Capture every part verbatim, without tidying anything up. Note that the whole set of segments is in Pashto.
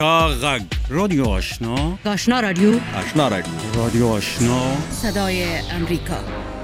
غږ رادیو آشنا آشنا رادیو آشنا رادیو رادیو آشنا صدای امریکا.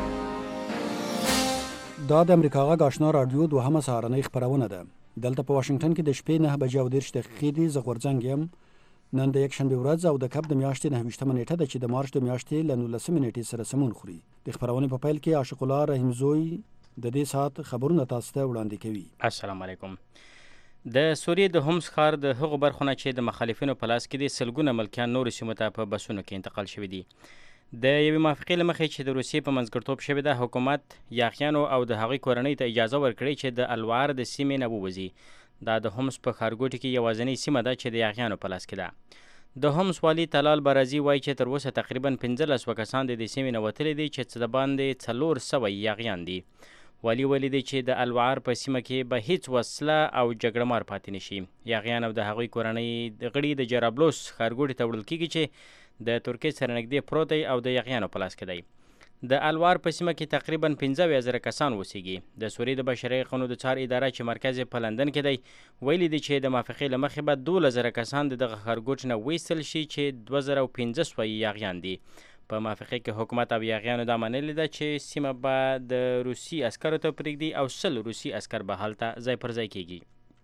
دا د امریکا غږ آشنا رادیو دوهمه سهارنۍ خپرونه ده. دلته په واشنگټن کې د شپې نه بجې او دېرش دقیقې دي. زه غورځنګ یم. نن د یکشنبې ورځ او د کب د میاشتې نهه ویشتمه نیټه ده چې د مارچ د میاشتې له نولسمې نیټې سره سمون خوري. د خپرونې په پیل کې عاشق الله رحیم زوی د دې ساعت خبرونه تاسو ته وړاندې کوي. السلام علیکم. د سوریې د هومس ښار د هغو برخو نه چې د مخالفینو په لاس کې دي سلګونه ملکیان نورو سیمو ته په بسونو کې انتقال شوي دي. د یوې موافقې له مخې چې د روسیې په منځګړیتوب شوې ده، حکومت یاغیانو او د هغوی کورنۍ ته اجازه ورکړې چې د الوار د سیمې نه ووځي. دا د هومس په ښارګوټي کې یوازینۍ سیمه ده چې د یاغیانو په لاس کې ده. د هومس والي طلال برازي وایي چې تر اوسه تقریبا پنځلس سوه کسان د دې سیمې نه وتلي دي چې څه د باندې څلور سوه یاغیان دي. والي ولیدي چې د الوار په سیمه کې به هیڅ وسله او جګړه مار پاتې نشي. یاغیان او د هغوی کورنۍ غړي د جرابلوس ښارګوټي ته وړل کېږي چې د ترکیې سره نږدې پروت دی او د یاغیانو په لاس کې دی. د الوار په سیمه کې تقریبا پنځه اویا زره کسان اوسېږي. د سوریې د بشري حقونو د څار اداره چې مرکز یې په لندن کې دی ویلي دي چې د موافقې له مخې به دولس زره کسان د دغه ښارګوټ نه وایستل شي چې دوه زره او پنځه سوه یاغیان دي. په موافقې کې حکومت او یاغیانو دا منلې ده چې سیمه به د روسي عسکرو ته پرېږدي او سل روسي عسکر به هلته ځای پر ځای کېږي.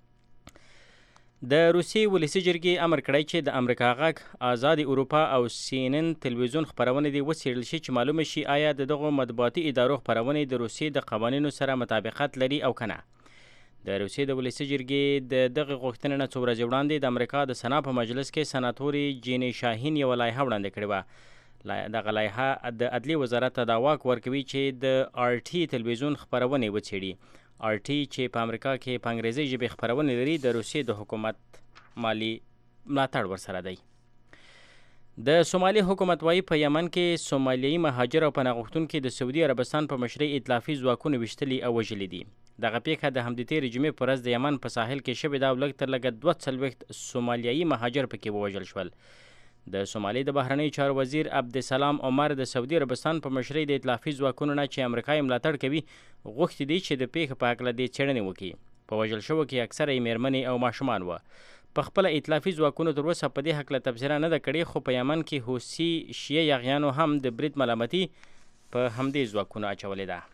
د روسیې ولسي جرګې امر کړی چې د امریکا غږ، آزادې اروپا او سی ان ان تلویزیون خپرونې دې وڅېړل شي چې معلومه شي آیا د دغو مطبوعاتي ادارو خپرونې د روسیې د قوانینو سره مطابقت لري او که نه. د روسیې د ولسي جرګې د دغې غوښتنې نه څو ورځې وړاندې د امریکا د سنا په مجلس کې سناتورې جینې شاهین یوه لایحه وړاندې کړې وه. دغه لایحه د عدلیې وزارت ته دا واک ورکوي چې د آر ټي تلویزیون خپرونې وڅېړي. آر ټي چې په امریکا کې په انګریزي ژبې خپرونې لري د روسیې د حکومت مالی ملاتړ ورسره دی. د سومالي حکومت وایي په یمن کې سومالیایي مهاجر او پناه غوښتونکي د سعودي عربستان په مشرۍ ائتلافي ځواکونو ویشتلي او وژلي دي. دغه پیښه د همدې تېرې جمعې په ورځ د یمن په ساحل کې شوې ده او لږ تر لږه دوه څلوېښت سومالیایي مهاجر پکې ووژل شول. د سومالي د بهرنیو چارو وزیر عبدالسلام عمر د سعودي عربستان په مشرۍ د ائتلافي ځواکونو نه چې امریکا یې ملاتړ کوي غوښتي دي چې د پیښې په هکله دې څېړنې وکړي. په وژل شوو کې اکثره یې مېرمنې او ماشومان وه. په خپله ائتلافي ځواکونو تر اوسه په دې هکله تبصره نه ده کړې، خو په یمن کې حوثي شیعه یاغیانو هم د برید ملامتي په همدې ځواکونو اچولې ده.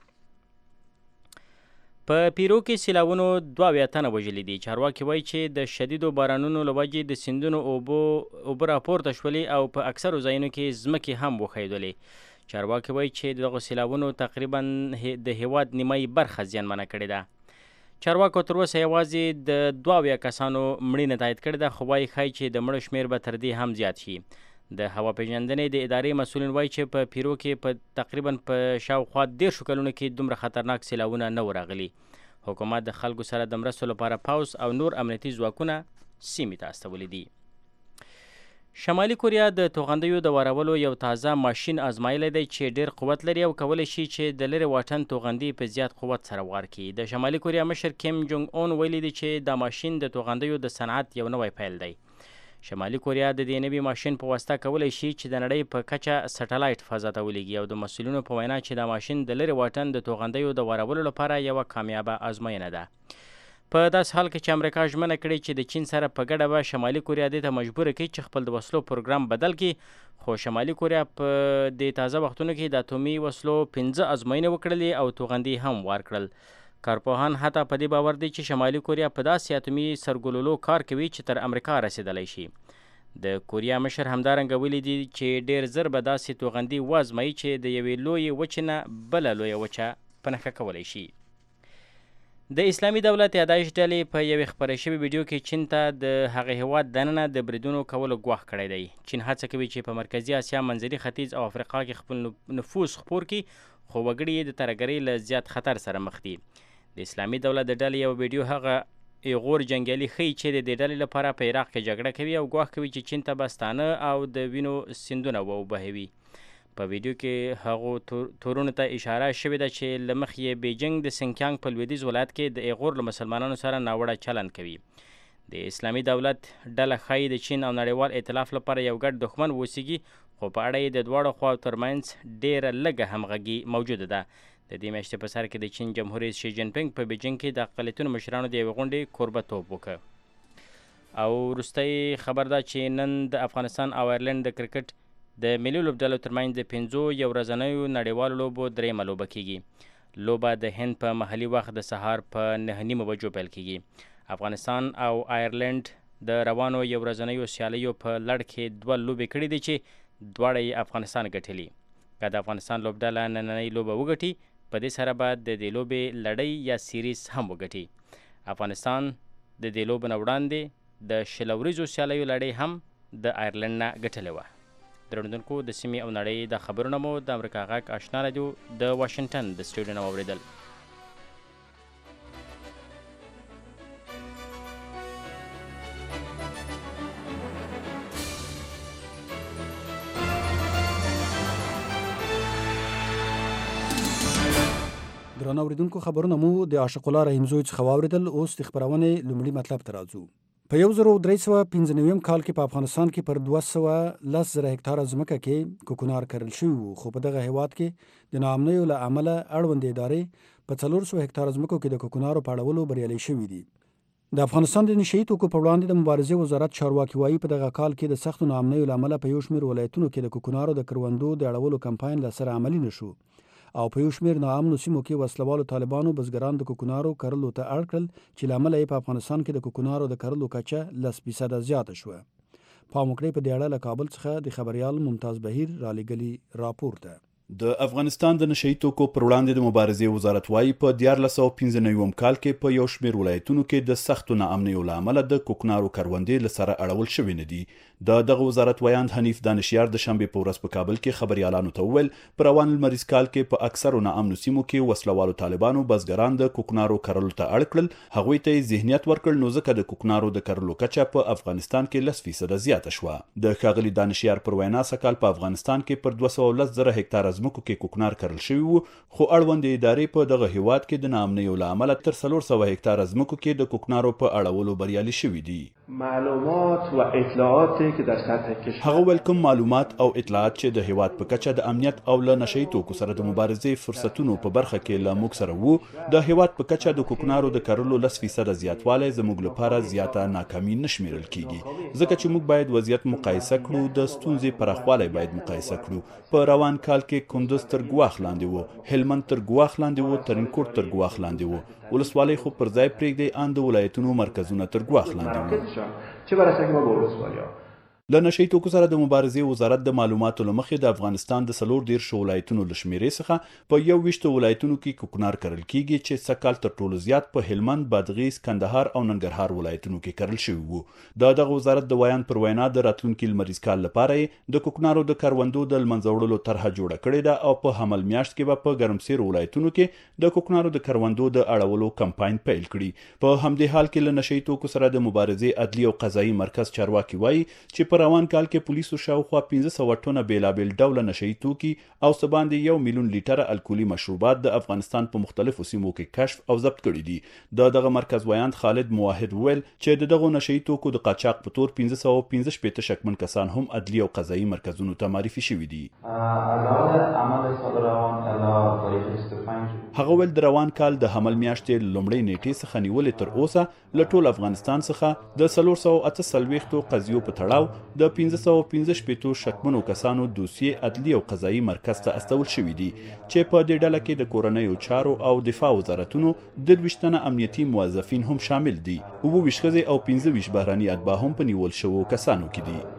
په پیرو کې سیلاوونو دوه اویا تنه وژلي دي. چارواکي وایي چې د شدیدو بارانونو له وجې د سیندونو اوبو اوبه راپورته شولې او په اکثرو ځایونو کې ځمکې هم وښیدلې. چارواکي وایي چې دغو سیلاوونو تقریبا د هیواد نیمایي برخه زیانمنه کړې ده. چارواکو تر اوسه یوازې د دوه اویا کسانو مړینه تایید کړې ده، خو وایي ښایي چې د مړو شمېر به تر دې هم زیات شي. د هوا پیژندنې د ادارې مسؤلین وایي چې په پیرو کې په تقریبا په شاوخوا دېرشو کلونو کې دومره خطرناک سیلاوونه نه و راغلي. حکومت د خلکو سره د مرستو لپاره پوځ او نور امنیتي ځواکونه سیمې ته استولی دي. شمالي کوریا د توغندیو د وارولو یو تازه ماشین ازمایلی دی چې ډیر قوت لري او کولی شي چې د لرې واټن توغندي په زیات قوت سره وار کړي. د شمالي کوریا مشر کیم جونګ اون ویلي دی چې دا ماشین د توغندیو د صنعت یو نوی پیل دی. شمالي کوریا د دې نوي ماشین په واسطه کولی شي چې د نړۍ په کچه سټلایټ فضا ته ولیږي او د مسؤلینو په وینا چې دا ماشین د لرې واټن د توغندیو د وارولو لپاره یوه کامیابه ازموینه ده. په داسې حال کې چې امریکا ژمنه کړې چې د چین سره په ګډه به شمالي کوریا دې ته مجبوره کړي چې خپل د وسلو پروګرام بدل کړي، خو شمالي کوریا په دې تازه وختونو کې د اتومي وسلو پنځه ازموینې وکړلې او توغندي هم وار کړل. کارپوهان حتی په دې باور دي چې شمالي کوریا په داسې اتومي سرګلولو کار کوي چې تر امریکا رسېدلی شي. د کوریا مشر همدارنګه ویلي دي چې ډېر زر به داسې توغندي وازمایي چې د یوې لویې وچې نه بله لویه وچه په نښه کولی شي. د اسلامي دولت یادایش ډلې په یوې خپره شوې ویډیو کې چین ته د هغه هیواد دننه د بریدونو کولو ګواښ کړی دی. چین هڅه کوي چې په مرکزي اسیا، منځني ختیځ او افریقا کې خپل نفوذ خپور کړي، خو وګړي یې د ترهګرۍ له زیات خطر سره مخ دي. د اسلامي دولت د ډلې یو ویډیو هغه ایغور جنګیالي ښیي چې د دې ډلې لپاره په عراق کې جګړه کوي او ګواښ کوي چې چین ته به ستانه او د وینو سیندونه ووبهوي. په ویډیو کې هغو تورونو ته اشاره شوې ده چې له مخې یې بیجینګ د سنکیانګ په لویدیځ ولایت کې د ایغور له مسلمانانو سره ناوړه چلند کوي. د اسلامي دولت ډله ښایي د چین او نړیوال ائتلاف لپاره یو ګډ دښمن واوسیږي، خو په اړه یې د دواړو خواو ترمنځ ډېره لږه همغږي موجوده ده. د دې میاشتې په سر کې د چین جمهور رئیس شي جین پینګ په بیجینګ کې د اقلیتونو مشرانو د یوې غونډې کوربهتوب وکړ. او وروستی خبر ده چې نن د افغانستان او ایرلند د کرکټ د ملي لوبډلو ترمنځ د پنځو یو ورځنیو نړیوالو لوبو درېیمه لوبه کیږي. لوبه د هند په محلي وخت د سهار په نهه نیمو بجو پیل کیږي. افغانستان او ایرلند د روانو یو ورځنیو سیالیو په لړ کې دوه لوبې کړې دي چې دواړه یې افغانستان ګټلي. که د افغانستان لوبډله نننۍ لوبه وګټي، په دې سره به د دې لوبې لړۍ یا سیریز هم وګټي. افغانستان د دې لوبو نه وړاندې د شل ورځو سیالیو لړۍ هم د ایرلند نه ګټلې وه. درنوونکو، د سیمې او نړۍ د خبرونه مو د امریکا غږ آشنا راډیو د واشنګټن د سټوډیو نه واورېدل. درنو اوریدونکو، خبرونه مو د عاشق الله رحیم زوی څخه واورېدل. اوس د خبرونې لومړي مطلب ته راځو. په یو زر درې سوه پنځه نویم کال کې په افغانستان کې پر دوه سوه لس زره هکتاره ځمکه کې کوکنار کرل شوي وو، خو په دغه هیواد کې د ناامنیو له امله اړوندې ادارې په څلور سوه هکتاره ځمکو کې د کوکنارو په اړولو بریالۍ شوي دي. د افغانستان د نشه یي توکو په وړاندې د مبارزې وزارت چارواکي وایي په دغه کال کې د سختو ناامنیو له امله په یو شمېر ولایتونو کې د کوکنارو د کروندو د اړولو کمپاین له سره عملي نه شو، او په یو شمېر ناامنو سیمو کې وسلوالو طالبانو بزګران د کوکنارو کرلو ته اړ کړل، چې له امله یې په افغانستان کې د کوکنارو د کرلو کچه لس فیصده زیاته شوه. پام وکړئ په دې اړه له کابل څخه د خبریال ممتاز بهیر رالیږلي راپور ته. د افغانستان د نشه یي توکو پر وړاندې د مبارزې وزارت وایي په دیارلس سوه پنځه نویم کال کې په یو شمېر ولایتونو کې د سختو ناامنیو له امله د کوکنارو کروندې له سره اړول شوي نه دي. د دغه وزارت ویاند حنیف دانشیار د شنبې په ورځ په کابل کې خبریالانو ته وویل په روان لمریز کال کې په اکثرو ناامنو سیمو کې وسلوالو طالبانو بزګران د کوکنارو کرلو ته اړ کړل، هغوی ته یې ذهنیت ورکړ، نو ځکه د کوکنارو د کرلو کچه په افغانستان کې لس فیصده زیاته شوه. د ښاغلي دانشیار پر وینا سږکال په افغانستان کې پر دوه سوه لس زره هکتاره ځمکو کې کوکنار کرل شوي وو، خو اړوندې ادارې په دغه هیواد کې د ناامنیو له امله تر څلور سوه هکتاره ځمکو کې د کوکنارو په اړولو بریالي شوي دي. معلومات و اطلاعاتی که در سطح کشور هغه ویل کوم معلومات او اطلاعات چې د هیواد په کچه د امنیت او له نشه یي توکو سره د مبارزې فرصتونو په برخه کې له موږ سره وو، د هیواد په کچه د کوکنارو د کرلو لس فیصده زیاتوالی زموږ لپاره زیاته ناکامي نه شمیرل کیږي، ځکه چې موږ باید وضعیت مقایسه کړو، د ستونزې پراخوالی باید مقایسه کړو. په روان کال کې کندز تر ګواښ لاندې وو، هلمند تر ګواښ لاندې وو، ترینکوټ تر ګواښ لاندې وو، ولسوالۍ خو پر ځای پرېږدئ ان د ولایتونو مرکزونه تر ګواښ لاندې وو. چه برسه که ما به ولسوالی‌ها له نشه یي توکو سره د مبارزې وزارت د معلوماتو له مخې د افغانستان د څلور دېرشو ولایتونو له شمېرې څخه په یو ویشتو ولایتونو کې کوکنار کرل کیږي، چې سږکال تر ټولو زیات په هلمند، بادغیس، کندهار او ننګرهار ولایتونو کې کرل شوي وو. د دغه وزارت د ویان پر وینا د راتلونکي لمریز کال لپاره یې د کوکنارو د کروندو د لمنځه وړلو طرحه جوړه کړې ده، او په حمل میاشت کې به په ګرمسیرو ولایتونو کې د کوکنارو د کروندو د اړولو کمپاین پیل کړي. په همدې حال کې له نشه یي توکو سره د مبارزې عدلي او قضایي مرکز چارواکي وایي چې په روان کال کې پولیسو شاوخوا پنځه سوه ټنه بیلابیل ډوله نشه یي توکي او څه باندې یو میلیون لیټره الکولي مشروبات د افغانستان په مختلفو سیمو کې کشف او ضبط کړي دي. د دغه مرکز ویاند خالد موحد وویل چې د دغو نشه یي توکو د قاچاق په تور پنځه سوه پنځه شپېته شکمن کسان هم عدلي او قضایي مرکزونو ته معرفي شوي دي. هغه ویل د روان کال د حمل میاشتې لومړۍ نیټې څخه نیولې تر اوسه له ټول افغانستان څخه د څلور سوه اته څلوېښتو قضیو په تړاو د پنځه سوه پنځه شپېتو شکمنو کسانو دوسیې عدلي او قضایي مرکز ته استول شوي دي، چې په دې ډله کې د کورنیو چارو او دفاع وزارتونو درویشت تنه امنیتي موظفین هم شامل دي. اووه ویشت ښځې او پنځه ویشت بهرني اتباع هم په نیول شوو کسانو کې دي.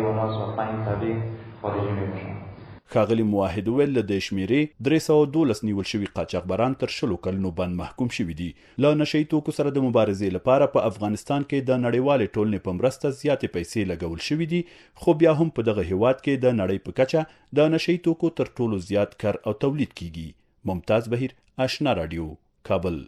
ښاغلي موحد وویل له دې شمېرې درې سوه دولس نیول شوي قاچاقبران تر شلو کلونو بند محکوم شوي دي. له نشه یي توکو سره د مبارزې لپاره په افغانستان کې د نړیوالې ټولنې په مرسته زیاتې پیسې لګول شوي دي، خو بیا هم په دغه هیواد کې د نړۍ په کچه د نشه یي توکو تر ټولو زیات کر او تولید کیږي. ممتاز بهیر، آشنا راډیو، کابل.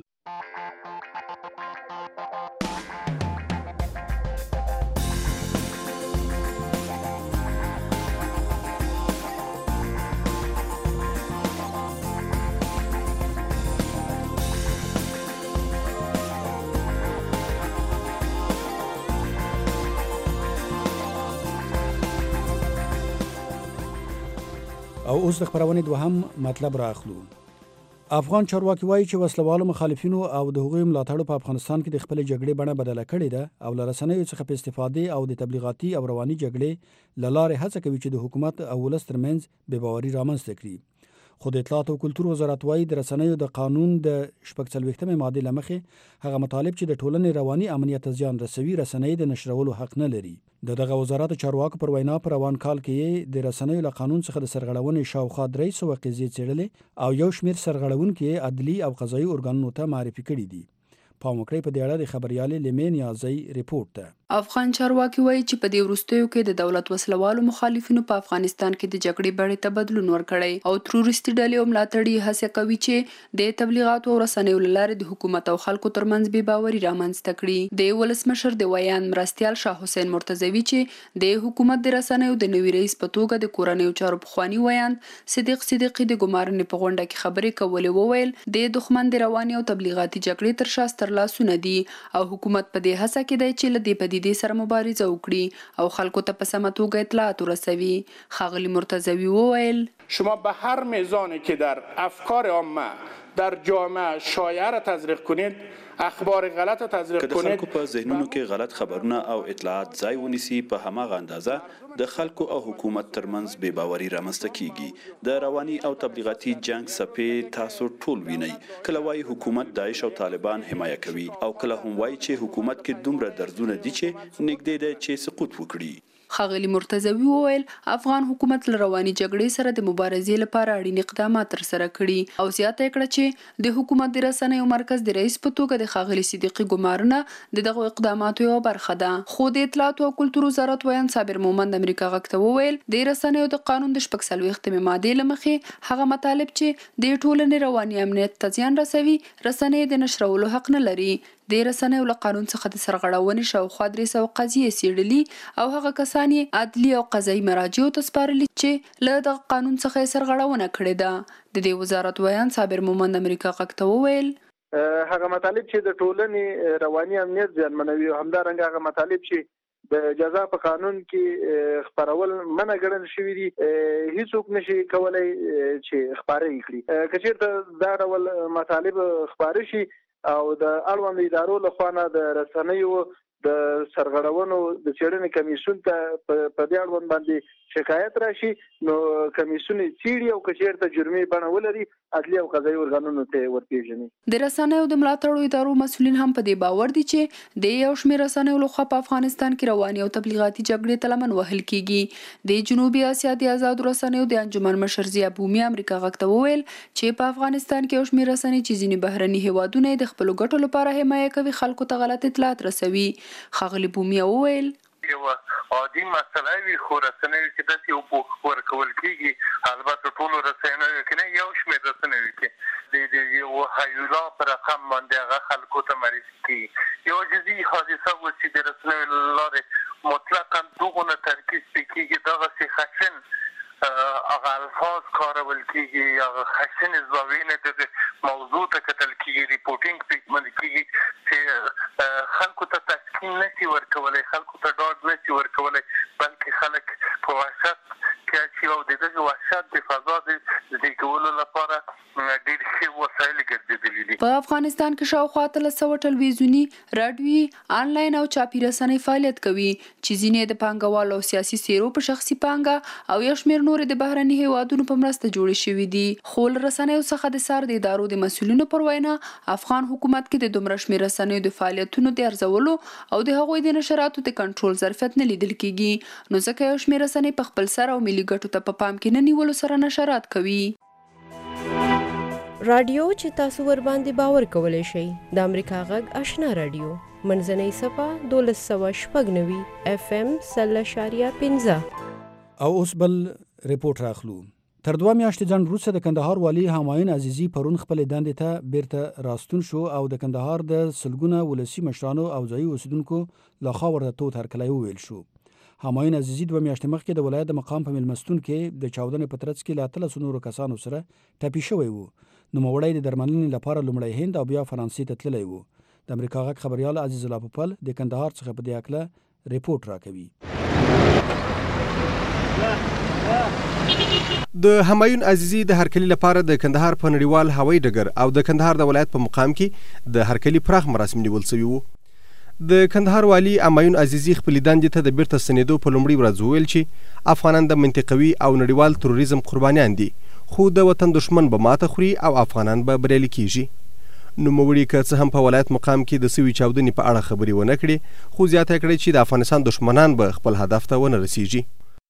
او اوس د خبرونې دوهم مطلب راخلو. افغان چارواکي وایي چې وسلوالو مخالفینو او د هغوی ملاتړو په افغانستان کې د خپل جګړې بڼه بدله کړې ده او له رسنیو څخه په استفادې او د تبلیغاتي او رواني جګړې له لارې هڅه کوي چې د حکومت او ولس ترمنځ بې باوري رامنځته کړي. خو د اطلاعات او کلتور وزارت وایي د رسنیو د قانون د شپږ څلوېښتمې مادې له مخې هغه مطالب چې د ټولنې رواني امنیت ته زیان رسوي رسنۍ د نشرولو حق نه لري. د دغه وزارت چارواکو پر وینا په روان کال کې د رسنیو له قانون څخه د سرغړونې شاوخوا درې سوه قضیې څېړلې او یو شمېر سرغړونکي عدلي او قضایي ارګانونو ته معرفي کړي دي. پام وکړئ په دې اړه د خبريالې لیمې نیازی ریپورت ته. افغان چارواکي وایي چې په دې وروستیو کې د دولت وسلوالو مخالفینو په افغانستان کې د جګړې بڼې ته بدلون ورکړی او تروریستي ډلې او ملاتړي هڅه کوي چې د تبلیغاتو او رسنیو له لارې د حکومت او خلکو ترمنځ بې باوري رامنځته کړي. د ولسمشر د ویان مرستیال شاه حسین مرتضوي چې د حکومت د رسنیو د نوي رئیس په توګه د کورنیو چارو پخوانی ویان صدیق صدیقي د ګمارنې په غونډه کې خبرې کولې وویل د دښمن د رواني او تبلیغاتي جګړې تر شا ستر لاسونه دي او حکومت په دې هڅه کې دی چې له دې پدیدې سره مبارزه وکړي او خلکو ته په سمه توګه اطلاعات ورسوي. ښاغلي مرتضوي وویل شما به هر میزانی که در افکار عامه در جامعه شایعه را تزریق کنید، اخبار غلط را تزریق کنید، که د خلکو په ذهنونو کې غلط خبرونه او اطلاعات ځای ونیسي په هماغه اندازه د خلکو او حکومت ترمنځ بې باوري رامنځته کیږي. د رواني او تبلیغاتي جنگ څپې تاسو ټول وینئ. کله وایي حکومت داعش او طالبان حمایه کوي او کله هم وایي چې حکومت کې دومره درزونه دي چې نږدې ده چې سقوط وکړي. ښاغلي مرتضوي وویل افغان حکومت له رواني جګړې سره د مبارزې لپاره اړین اقدامات ترسره کړي او زیاته کړه چې د حکومت د رسنیو مرکز د رئیس په توګه د ښاغلي صدیقي ګمارنه د دغه اقداماتو یوه برخه ده. خو د اطلاعات او کلتور وزارت ویان صابر مومند امریکا غږ ته وویل د رسنیو د قانون د شپږ څلوېښتمې مادې له مخې هغه مطالب چې د ټولنې رواني امنیت ته زیان رسوي رسنۍ د نشرولو حق نه لري. د رسنیو له قانون څخه د سرغړونې شاوخوا درې سوه قضیې څېړلي او هغه کسان یې عدلي او قضایي مراجعو ته سپارلي چې له دغه قانون څخه یې سرغړونه کړې ده. د دې وزارت ویان صابر مومند امریکا غږ ته وویل هغه مطالب چې د ټولنې رواني امنیت زیانمنوي او همدارنګه هغه مطالب چې د جزا په قانون کې خبرول منع ګڼل شوي دي هیڅوک نشي کولای چې خبرې کړي. که چېرته دا ډول مطالب خبرې شي او د اړوند ادارو لخوا نه د رسنیو د سرغړونو د څېړنې کمیسیون ته په دې اړوند باندې شکایت راشي نو کمیسیون څېړي او که چېرته جرمي بڼه ولري عدلي او قضایي ارګانونو ته ورپېژني. د رسنیو د ملاتړو ادارو مسؤلین هم په دې باور دي چې د یو شمېر رسنیو لخوا په افغانستان کې رواني او تبلیغاتي جګړې ته لمن وهل کیږي. د جنوبي اسیا د آزادو رسنیو د انجمن مشر ضیا بومي امریکا غږ ته وویل چې په افغانستان کې یو شمېر رسنۍ چې ځینې بهرني هیوادونه د خپلو ګټو لپاره حمایه کوي خلکو ته غلط اطلاعات رسوي. ښاغلي بومي وویل یو عادي مسله وي خو رسنیو کې داسې یو پوښ ورکول کېږي البته ټولو رسنیو کې نه یو شمېر رسنیو کې د یو هیولا په رقم باندې هغه خلکو ته معرفي کېږي. یو جزیي حادثه و چې د رسنیو له لارې مطلقا دغونه ترکیز پرې کېږي دغسې خشن هغه الفاظ کارول کېږي هغه خشن زاویې د موضوع ته کتل کېږي ریپورټینګ پرې باندې کېږي چې خلکو ته تسکین نشي ورکولی خلکو ته ډاډ نشي ورکولی بلکې خلک په وحشت کې اچي او د دغه وحشت د فضا د زېږولو لپاره ډېر ښه وسایل ګرځېدلي دي. په افغانستان کې شاوخوا اتلس سوه ټلویزیوني راډیوي آنلاین او چاپي رسنۍ فعالیت کوي چې ځینې د پانګوالو او سیاسي څېرو په شخصي پانګه او یو شمېر نورې د بهرني هیوادونو په مرسته جوړې شوي دي. خو له رسنیو څخه د سار د ادارو د مسؤلینو پر وینا افغان حکومت کې د دومره شمېر رسنیو د فعالیتونو د ارزولو او د هغوی د نشراتو د کنټرول ظرفیت نه لیدل کېږي نو ځکه یو شمېر رسنۍ په خپل سر او ملي ګټو ته په پام کې نه نیولو سره نشرات کوي. رادیو چې تاسو ور باندې باور کولای شئ د امریکا غږ آشنا رادیو منځنۍ صفه دولس سوه شپږ نوي اف ام سل اشاریه پنځه. او اوس بل ریپورت راخلو. تر دوه میاشتې ځنډ وروسته د کندهار والي همایون عزیزي پرون خپلې دندې ته بیرته راستون شو او د کندهار د سلګونه ولسي مشرانو او ځایي اوسیدونکو لخوا ورته تود هرکلی وویل شو. همایون عزیزي دوه میاشتې مخکې د ولایت د مقام په مېلمستون کې د چاودنې په ترڅ کې له اتلسو نورو کسانو سره ټپي شوی و. نوموړی د درملنې لپاره لومړی هند او بیا فرانسې ته تللی و. د امریکا غږ خبریال عزیز الله پوپل د کندهار څخه په دې هکله ریپورت راکوي. د همایون عزیزي د هرکلي لپاره د کندهار په نړیوال هوایي ډګر او د کندهار د ولایت په مقام کې د هرکلي پراخ مراسم نیول شوي وو. د کندهار والي همایون عزیزي خپلې دندې ته د بیرته ستنېدو په لومړۍ ورځ وویل چې افغانان د منطقوي او نړیوال تروریزم قربانیان دي، خو د وطن دشمن به ماته خوري او افغانان به بریالي کیږي. نوموړي که څه هم په ولایت مقام کې د سوي چاودنې په اړه خبرې ونه کړې، خو زیاته کړې چې د افغانستان دشمنان به خپل هدف ته ونه رسیږي.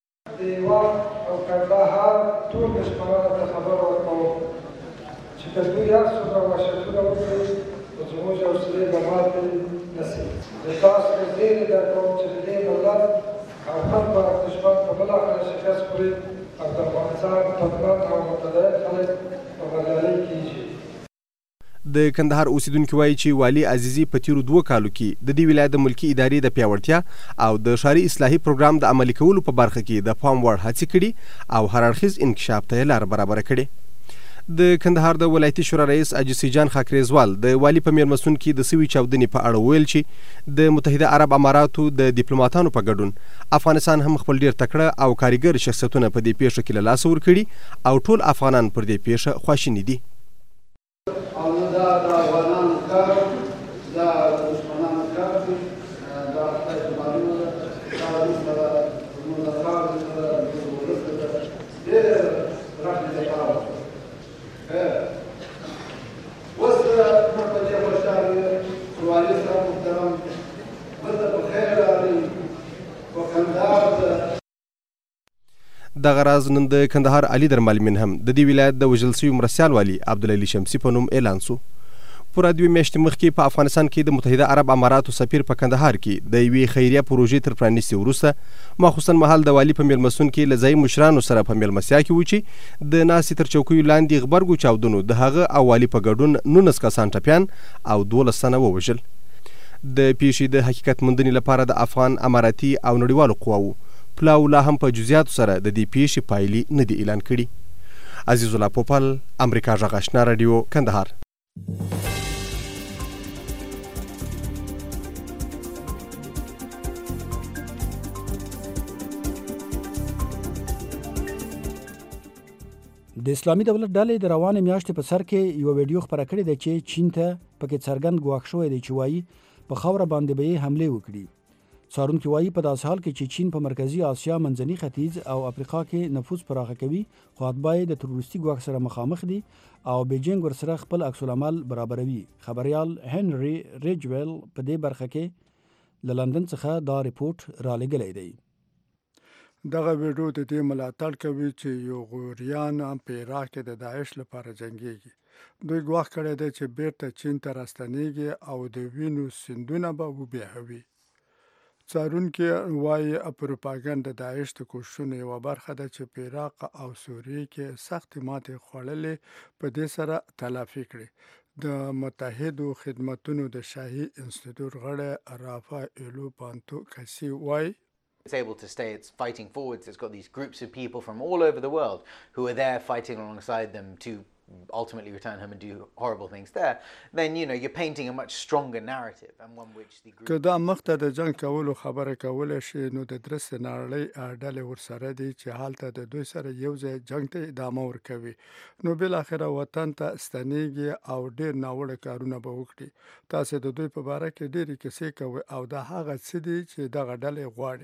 ټول دشمنانو ته خبر ورکوم چې که دوی هر څومره وحشتونه وکړي نو زموږ حوصلې به ماتې نه شي. زه تاسو ته زیری درکوم چې د دې ملت او هر پاک دشمن په بالاخره شکست خوري او د افغانستان پرمنند او متحد خلک به بریالي کیږي. د کندهار اوسیدونکي وایي چې والي عزیزي په تیرو دوه کالو کې د دې ولایت د ملکي ادارې د پیاوړتیا او د ښاري اصلاحي پروګرام د عملي کولو په برخه کې د پام وړ هڅې کړي او هر اړخیز انکشاف ته یې لاره برابره کړې. د کندهار د ولایتي شورا رئیس اجسي جان خاکریزوال د والي په میرمسون کې د سوي چاودنې په اړه ویل چې د متحده عرب اماراتو د ډیپلوماتانو په ګډون افغانستان هم خپل ډیر تکړه او کاریګر شخصیتونه په دې پیښه کې له لاسه ورکړي او ټول افغانان پر دې پیښه خواشیني دي. دا د افغانانو کار دا د دشمنانو کار دی، دا خدای سبحانه دا وروسته زموږ د خاورې سره وروسته ډېر رحمت یې کار وکړ. اوس موږ په دې خوشحال یو چې والي صاحب محترم بېرته په خیر راغلی په کندهار. دغه راز نن د کندهار علي درملمین هم د دې ولایت د وژل شوي مرستیال والي عبدالعلي شمسي په نوم اعلان سو. پوره دوې میاشتې مخکې په افغانستان کې د متحده عرب اماراتو سفیر په کندهار کې د یوې خیریه پروژې تر پرانیستې وروسته ماخصوصا مهال د والي په میلمستون کې له ځایي مشرانو سره په میلمستیا کې و چې د ناستې تر چوکیو لاندې غبرګو چاودنو د هغه او والي په ګډون نولس کسان ټپیان او دولس تنه ووژل. د پیښې د حقیقت موندنې لپاره د افغان اماراتي او نړیوالو قواوو پلاو لا هم په جزئیاتو سره د دې پیښې پایلې نه دي اعلان کړي. عزیز الله پوپل، امریکا غږ آشنا رادیو، کندهار. د اسلامي دولت ډلې د روانې میاشتې په سر کې یو ویډیو خپره کړې ده چې چین ته پکې څرګند ګواښ شوی دی چې وایي په خاوره باندې به یې حملې وکړي. څارونکي وایي په داسې حال کې چې چین په مرکزي اسیا، منځني ختیځ او افریقا کې نفوذ پراخه کوي، خو اتباع یې د تروریستي ګواښ سره مخامخ دي او بیجینګ ورسره خپل عکس العمل برابروي. خبریال هنري ریجویل په دې برخه کې له لندن څخه دا ریپورت را لېږلی دی. دغه ویډیو د دې ملاتړ کوي چې یو غوریان په عراق کې د داعش لپاره جنګیږي. دوی ګواښ کړی دی چې بیرته چین ته راستنیږي او د وینو سیندونه به وبهوي. څارونکي وایي پروپاګاندا د داعش د کوښښونو یوه برخه ده چې په عراق او سوریې کې سختې ماتې خوړلې په دې سره تلافي کړي. د متحدو خدمتونو د شاهي انسټیټیوټ غړی رافائیلو پانتو کسی وایي It's able to stay, it's fighting forwards, it's got these groups of people from all over the world who are there fighting alongside them to ultimately return home and do horrible things there, then, you know, you're painting a much stronger narrative and one which the group... که دا مخته د جنگ کولو خبره کولی شي نو د درسته نړۍ ډلې ورسره دي چې هلته د دوی سره یو ځای جنگ ته ادامه ورکوي، نو بالاخره وطن ته ستنیږي او ډیر ناوړه کارونه به وکړي. تاسې د دوی په باره کې ډېرې کیسې کوئ او دا هغه څه دي چې دغه ډلې غواړي.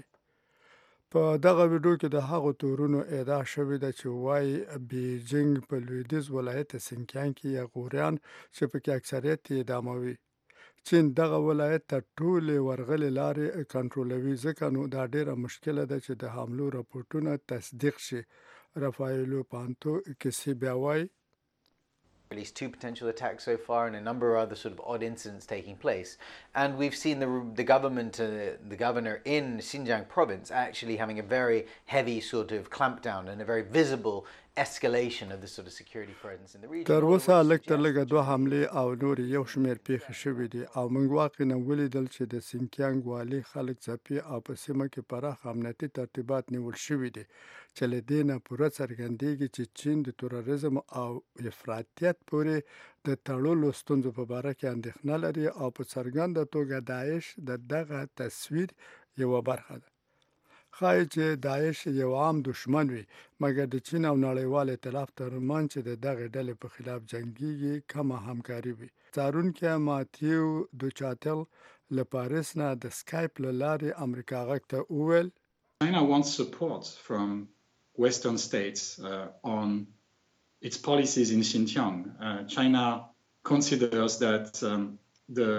په دغه ویډیو کې د هغو تورونو ادعا شوې ده چې وایي بیجینګ په لویدیځ ولایت سینکیان کې یا غوریان چې پکې اکثریت یې اداموي. چین دغه ولایت ته ټولې ورغلې لارې کنټرولوي، ځکه نو دا ډیره مشکله ده چې د حملو راپورټونه تصدیق شي. رافائیلو پانتو کسی بیا وایي released two potential attacks so far and a number of other sort of odd incidents taking place. And we've seen the, the government, uh, the governor in Xinjiang province actually having a very heavy sort of clampdown and a very visible escalation of the sort of security presence in the region. تر اوسه لږ تر لږه دوه حملې او نور یو شمېر پیښې شوې دي او موږ واقعا ولیدل چې د سینکیانګ والي خلک ځپي او په سیمه کې پراخ امنیتي ترتیبات نیول شوي دي چې له دې نه پوره څرګندېږي چې چین د تروریزم او افراطیت پورې د تړلو ستونزو په باره کې اندېښنه لري او په څرګنده توګه داعش د دغه تصویر یوه برخه ده. ښایي چې داعش یو عام دشمن وي، مګر د چین او نړیوال ائتلاف ترمنځ چې د دغې ډلې په خلاف جنګیږي کمه همکاري وي. څارونکی ماتیو دوچاتل له پاریس نه د سکایپ له لارې امریکا غږ ته وویل China wants support from Western states uh, on its policies in Xinjiang. Uh, China considers that um, the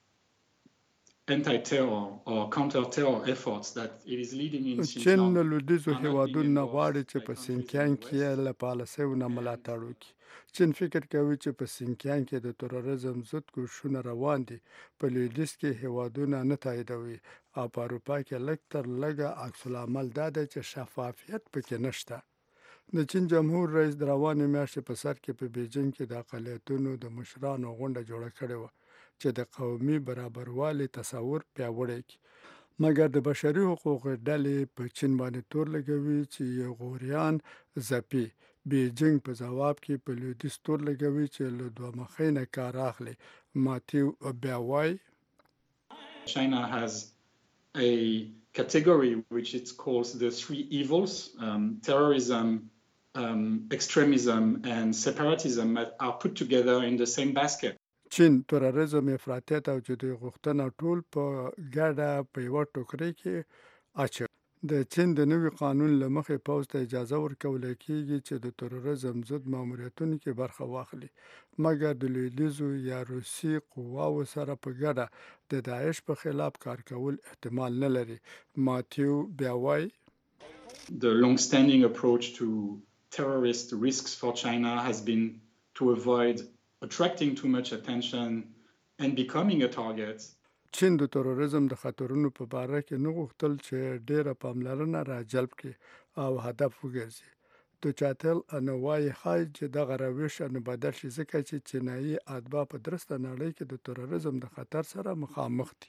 anti-terror or counter-terror efforts that it is leading in چین Xinjiang له لویدیځو هیوادونو نه غواړي چې په سینکیانګ کې له پالیسیو نه ملاتړ وکړي. چین فکر کوي چې په سینکیانګ کې د تروریزم ضد کوښښونه روان دي، په لویدیځ کې هیوادونه نه تاییدوي او په اروپا کې لږ تر لږه عکس العمل دا دی چې شفافیت پکې نشته. د چین جمهور رئیس د روانې میاشتې په سر کې په بیجینګ کې د اقلیتونو د مشرانو غونډه جوړه کړې وه چې د قومي برابروالي تصور پیاوړی کړي، مګر د بشري حقوقو ډلې په چین باندې تور لګوي چې غوریان ځپي. بیجینګ په ځواب کې په لویدیځ تور لګوي چې له دوه مخۍ نه کار اخلي. ماتیو بیا وایي China has a category which it calls the three evils, um, terrorism, um, extremism and separatism are put together in the same basket. چین تروریزم، افراطیت او جدي غوښتنه ټول په ګډه په یوه ټوکرۍ کې اچوي. د چین د نوي قانون له مخې پوځ ته اجازه ورکول کېږي چې د تروریزم ضد ماموریتونو کې برخه واخلي، مګر د لویدیځو یا روسي قواو سره په ګډه د داعش په خلاف کار کول احتمال نه لري. ماتیو بیا وایي The long-standing approach to terrorist risks for China has been to avoid attracting too much attention and becoming a target. چین د تروریزم د خطرونو په باره کې نه غوښتل چې ډیره پاملرنه را جلب کړي او هدف وګرځي. دوچاتل نه وایي ښایي چې دغه روش نه بدل شي ځکه چې چینایي اتباع په درسته نړۍ کې د تروریزم د خطر سره مخامخ دي.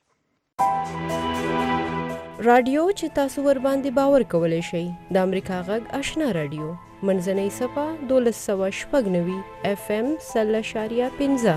رادیو چې تاسو ور باندې باور کولای شئ د امریکا غږ آشنا رادیو منځنۍ صفه دولس سوه شپږ نوي اف ام سل اشاریه پنځه.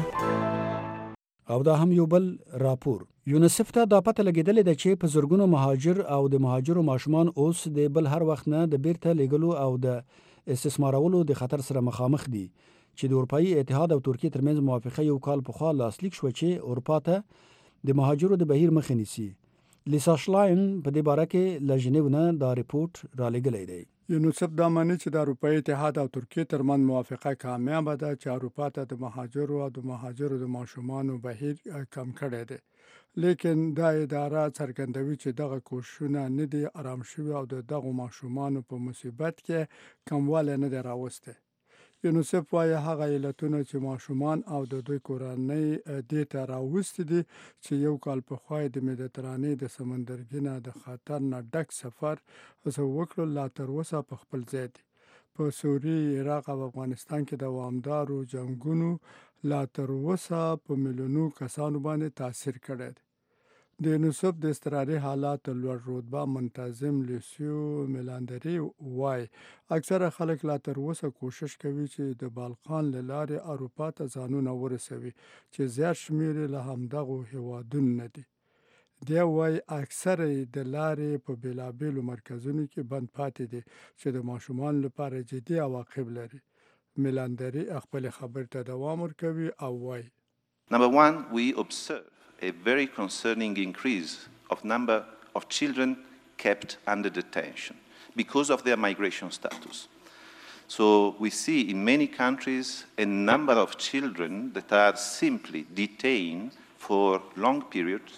او دا هم یو بل راپور. یونیسف ته دا پته لګیدلې ده چې په زرګونو مهاجر او د مهاجرو ماشومان اوس د بل هر وخت نه د بیرته لیږلو او د استثمارولو د خطر سره مخامخ دي چې د اروپایي اتحاد او ترکیې ترمنځ موافقه یو کال پخوا لاسلیک شوه چې اروپا ته د مهاجرو د بهیر مخه نیسي. لیسا شلاین په دې باره کې له ژنیو نه دا ریپورت را لېږلی دی. یونیسف دا مانی چې د اروپایي اتحاد او ترکیې ترمنځ موافقه کامیابه ده چې اروپا ته د مهاجرو او د مهاجرو د ماشومانو بهیر کم کړی دی، لیکن دا اداره څرګندوي چې دغه کوښښونه نه دي آرام شوي او د دغو ماشومانو په مصیبت کې کموالی نه دی راوستی. یونیسف وایي هغه علتونه چې ماشومان او د دوی کورنۍ دې ته راوستي دي چې یو کال پخوا د مدیترانې د سمندرګي نه د خطر نه ډک سفر زه وکړو لا تر اوسه په خپل ځای دي. په سوریې، عراق او افغانستان کې دوامدارو جنګونو لا تر اوسه په میلیونو کسانو باندې تاثیر کړی دی. د یونیسف د اضطراري حالاتو لوړ رتبه منتظم لیسیو میلاندري وایي اکثره خلک لا تر اوسه کوشش کوي چې د بالقان له لارې اروپا ته ځانونه ورسوي چې زیات شمېر یې له همدغو هیوادونو نه دي. دی وایي اکثره یې د لارې په بېلابېلو مرکزونو کې بند پاتې دي چې د ماشومانو لپاره جدي عواقب لري. میلاندري خپل خبرې ته دوام ورکوي او وایي Number one, we observe a very concerning increase of number of children kept under detention because of their migration status. So we see in many countries a number of children that are simply detained for long periods.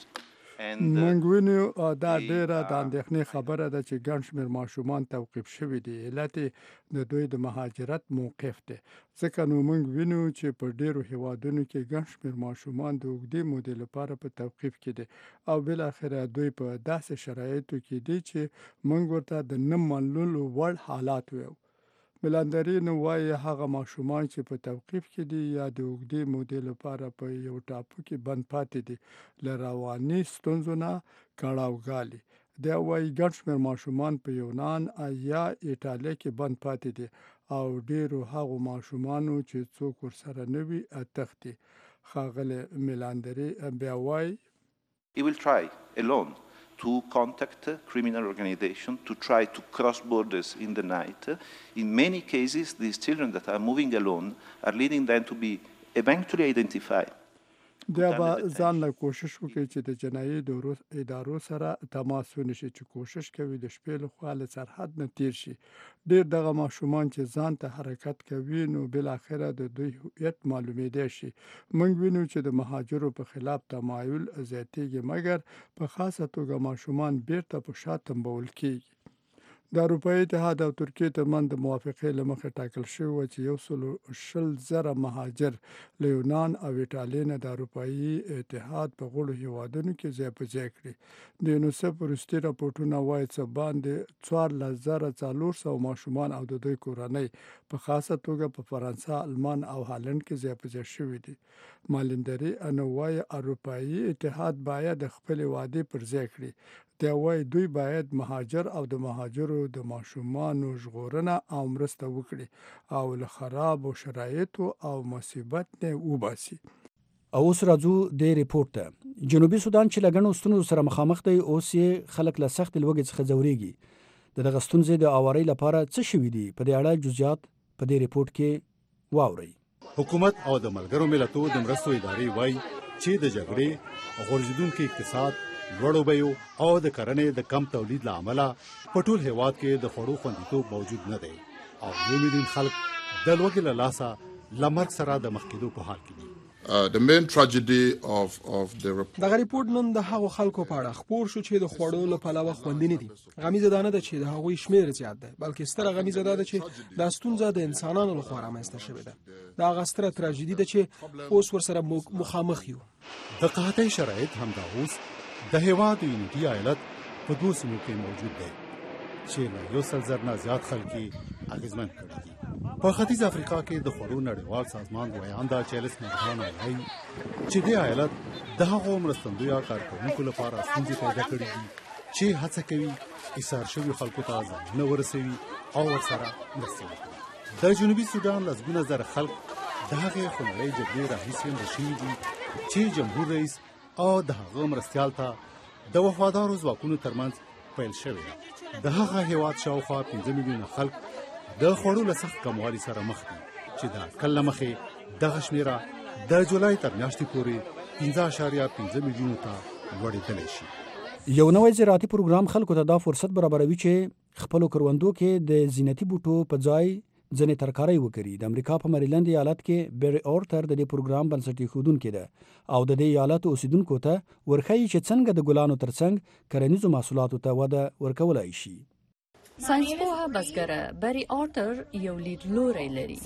موږ وینو دا ډیره د اندېښنې خبره ده چې ګڼ شمېر ماشومان توقیف شوي دي. علت د دوی د مهاجرت موقف دی، ځکه نو موږ وینو چې په ډیرو هیوادونو کې ګڼ شمېر ماشومان د اوږدې مودې لپاره په توقیف کې دي او بالاخره دوی په داسې شرایطو کې دي چې موږ ورته د نه منلو وړ حالات ویو. میلاندري نو وایي هغه ماشومان چې په توقیف کې دي یا د اوږدې مودې لپاره په یو ټاپو کې بند پاتې دي له رواني ستونزو نه کړاوګالي. دی وایي ګڼ شمېر ماشومان په یونان یا ایټالیا کې بند پاتې دي او ډیرو هغو ماشومانو چې څوک ورسره نه وي تښتي. ښاغلی میلاندري بیا وایي He will try alone to contact criminal organizations, to try to cross borders in the night. In many cases, these children that are moving alone are leading them to be eventually identified. بیا به ځان له کوشش وکړي چې د جنایي ادارو سره تماس ونشي چې کوشش کوي د شپې له خوا له سرحد نه تیر شي. ډېر دغه ماشومان چې ځان ته حرکت کوي نو بالاخره د دوی هویت معلومېدای شي. موږ وینو چې د مهاجرو په خلاف تمایل زیاتېږي، مګر په خاصه توګه ماشومان بیرته په شا تنبول کېږي. د اروپایي اتحاد او ترکیې ترمنځ د موافقې له مخې ټاکل شوی و چې یو سل شل زره مهاجر له یونان او ایټالیا نه د اروپایي اتحاد په غړو هیوادونو کې ځای په ځای کړي. د یونیسف وروستي راپورټونه وایي چې باندې څوارلس زره څلور سوه ماشومان او د دوی کورنۍ په خاصه توګه په فرانسه، آلمان او هالند کې ځای په ځای شوي دي. مالندري انو وایي اروپایي اتحاد باید خپلې وعدې پر ځای کړي. دا وایي دوی باید مهاجر او د مهاجرو د ماشومانو ژغورنه او مرسته وکړي او له خرابو شرایطو او مصیبت نه وباسي. او اوس راځو د ریپورت ته. جنوبي سودان چې له ګڼو ستونزو سره مخامخ دی، اوس یې خلک له سخت لوږې څخه ځورېږي. د دغه ستونزې د اوارۍ لپاره څه شوي دي؟ په دې اړه جزئیات په دې ریپورت کې واورئ. حکومت او د ملګرو ملتونو د مرستو ادارې وایي چې د جګړې غورځېدونکي اقتصاد، لوړو بیو او د کرنې د کم تولید له امله په ټول هیواد کې د خوړو خوندیتوب موجود نه دی او یو میلیون خلک د لوږې له لاسه له مرګ سره د مخ کېدو په حال کې دي. The main tragedy of of the report. دغه ریپورت نن د هغو خلکو په اړه خپور شو چې د خوړو له پلوه خوندي نه دي. غمیزه دا نه ده چې د هغوی شمېر زیات دی، بلکې ستره غمیزه دا ده چې دا ستونزه د انسانانو لخوا رامنځته شوې ده. دا هغه ستره تراژیدي ده چې اوس ورسره مخامخ یو. د قحطۍ شرایط همدا اوس د هیواد یونیټي ایالت په دوه سیمو کې موجود دی چې له یو سل زر نه زیات خلک یې اغېزمن کړي دي. په ختیځ افریقا کې د خوړو نړیوال سازمان ویاندا چارلس مارګان وایي چې د ایالت د هغو مرستندویه کارکوونکو لپاره ستونزې پیدا کړي دي چې هڅه کوي ایثار شوي خلکو ته ځانونه ورسوي او ورسره مرسته وکړي. د جنوبي سودان لسګونه زره خلک د هغې خونړۍ جګړې راهیسې مړه شوي دي چې جمهور رئیس او د هغه مرستیال ته د وفادارو ځواکونو ترمنځ پیل شوی دی. د هغه هیواد شاوخوا پنځه میلیونه خلک د خوړو له سخت کموالي سره مخ دي چې د اټکل له مخې دغه شمېره د جولای تر میاشتې پورې پنځه اعشاریه پنځه میلیونو ته لوړېدلی شي. یو نوی زراعتي پروګرام خلکو ته دا فرصت برابروي چې خپلو کروندو کې د زینتي بوټو په ځای ځنې ترکارۍ وکړي. د امریکا په مریلند ایالت کې بیری اورتر د دې پروګرام بنسټ ایښودونکی ده او د دې ایالت اوسیدونکو ته ورښیي چې څنګه د ګلانو ترڅنګ کرنیزو محصولاتو ته وده ورکولی شي. ساينسپوه بزګره بیری اورتر یو لیدلوری لري.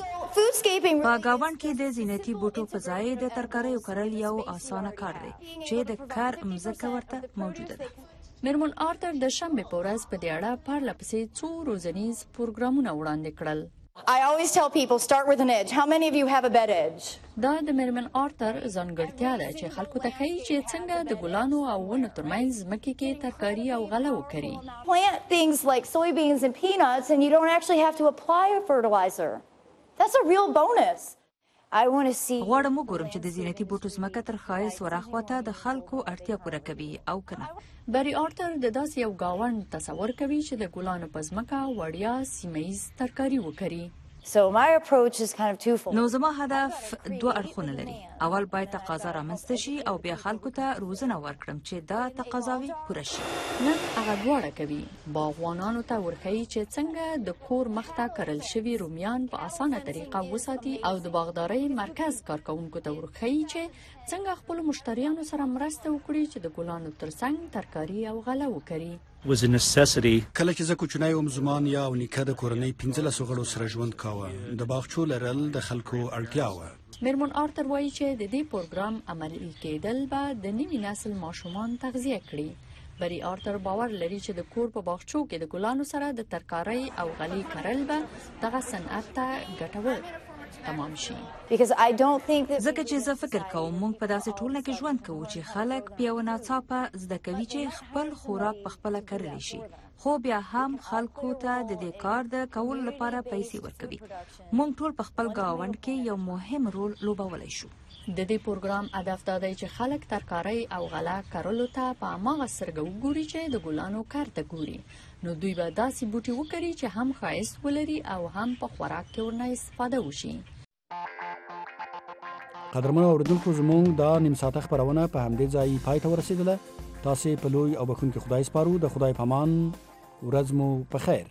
په ګاونډ کې د زینتي بوټو په ځای د ترکاریو کرل یو اسانه کار دی چې د کار مځکه ورته موجوده ده. میرمن اورتر د شنبې په ورځ په دې اړه پرله پسې څو روزنیز پروګرامونه وړاندې کړل. I always tell people start with an edge. How many of you have a bed edge? دا د میرمن اورتر ځانګړتیا ده چې خلکو ته ښیي چې څنګه د ګلانو او ونو ترمنځ ځمکې کې ترکاري او غله وکړي. Plant things like soybeans and peanuts and you don't actually have to apply a fertilizer. That's a real bonus. I want to see غواړم وګورم چې د زینتي بوټو ځمکه تر ښایست ورخواته د خلکو اړتیا پوره کوي او کنه. بیری اورتر د داسې یو گاوند تصور کوي چې د ګلانو په ځمکه وړیا سیمه‌ییز ترکاري وکړي. So my approach is kind of twofold. نو زما هدف دوه اړخونه لري. اول باید تقاضا رامنځته شي او بیا خلکو ته روزنه ورکړم چې دا تقاضاوي پوره شي. نن هغه دواړه کوي. باغوانانو ته ورښیي چې څنګه د کور مخته کرل شوي رومیان په اسانه طریقه وساتي او د باغدارۍ مرکز کارکوونکو ته ورښیي چې څنګه خپل مشتریانو سره مرسته وکړي چې د ګلانو ترڅنګ ترکاري او غله وکړي. was a necessity. کله چې زه کوچنی وم زما یا او نیکه د کورنۍ پنځلسو غړو سره ژوند کاوه. د باغچو لرل د خلکو اړتیا وه. میرمن اورتر وایي چې د دې پروګرام عملي کېدل به د نوي نسل ماشومان تغذیه کړي. بیری اورتر باور لري چې د کور په باغچو کې د ګلانو سره د ترکارۍ او غلې کرل به دغه صنعت ته ګټور تمام شي. Because I don't think that ځکه چې زه فکر کوم موږ په داسې ټولنه کې ژوند کوو چې خلک په یو ناڅاپه زده کوي چې خپل خوراک په خپله کرلی شي، خو بیا هم خلکو ته د دې کار د کولو لپاره پیسې ورکوي. موږ ټول په خپل ګاونډ کې یو مهم رول لوبولی شو. د دې پروګرام هدف دا دی چې خلک ترکارۍ او غله کرلو ته په هغه سترګه وګوري چې د ګلانو کار ته ګوري، نو دوی به داسې بوټي وکري چې هم ښایست ولري او هم په خوراک کې ورنه استفاده وشي. قدرمنو اوریدونکو، زموږ دا نیم ساعته خبرونه په همدې ځای پای ته ورسېدله. تاسې په لوی او بخښونکي خدای سپارو. د خدای په امان، ورځ مو په خیر.